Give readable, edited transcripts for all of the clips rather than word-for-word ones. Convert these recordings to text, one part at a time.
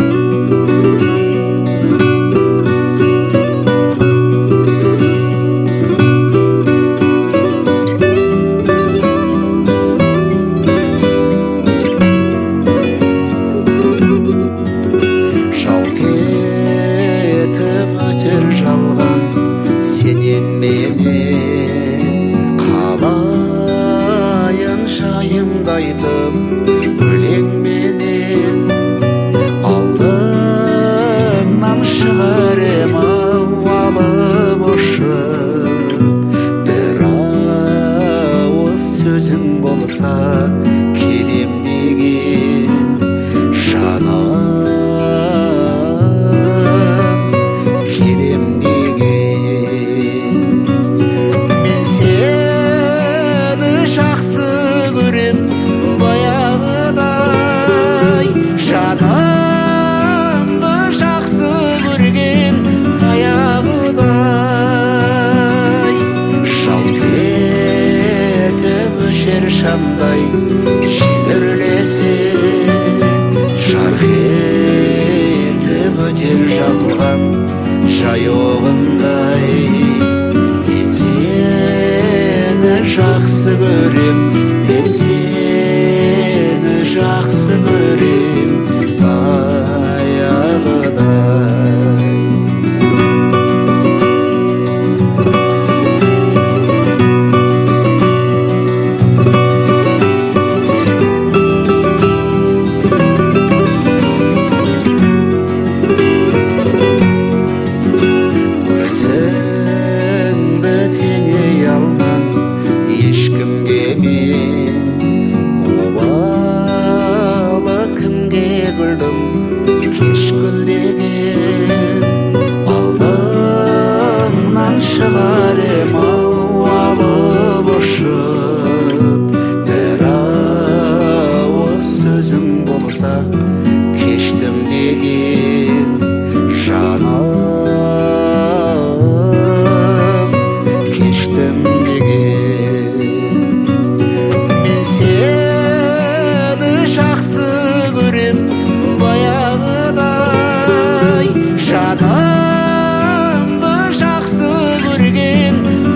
айтып өлеңменен алдыңнан шығарем алып ұшып, бір ауыз сөзің болса келем деген жаным, келем деген. Мен сені жақсы көрем баяғыдай, жанымды жақсы көрген аяғыдай. Жалт етіп өшер шамдай жел үрлесе, жарқ етіп өтер жалған жайоғындай. Мен сені жақсы көрем, мен сені жақсы көрем баяғыдай. Өзіңді теңей алман ешкімге мен, обалы кімге күлдім кеш гүлдеген. Алдыңнан шығарем алып ұшып, бір ауыз сөзің болса кештім деген жаным, кештім деген. Мен сені жақсы көрем баяғыдай, жанымды жақсы көрген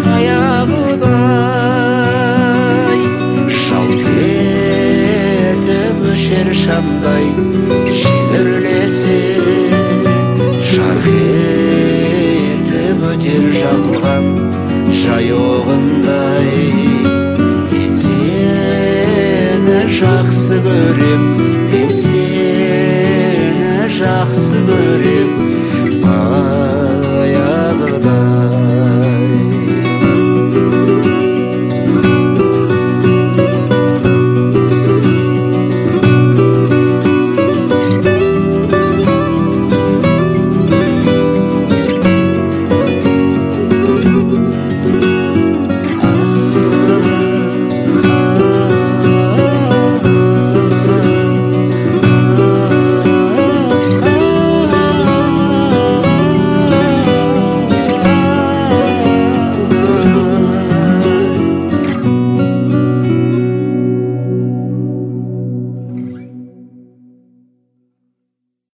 аяғыдай. Жалт етіп өшер шамдай жел үрлесе, жарқ етіп өтер жалған жайоғындай. Мен сені жақсы көрем, мен сені жақсы көрем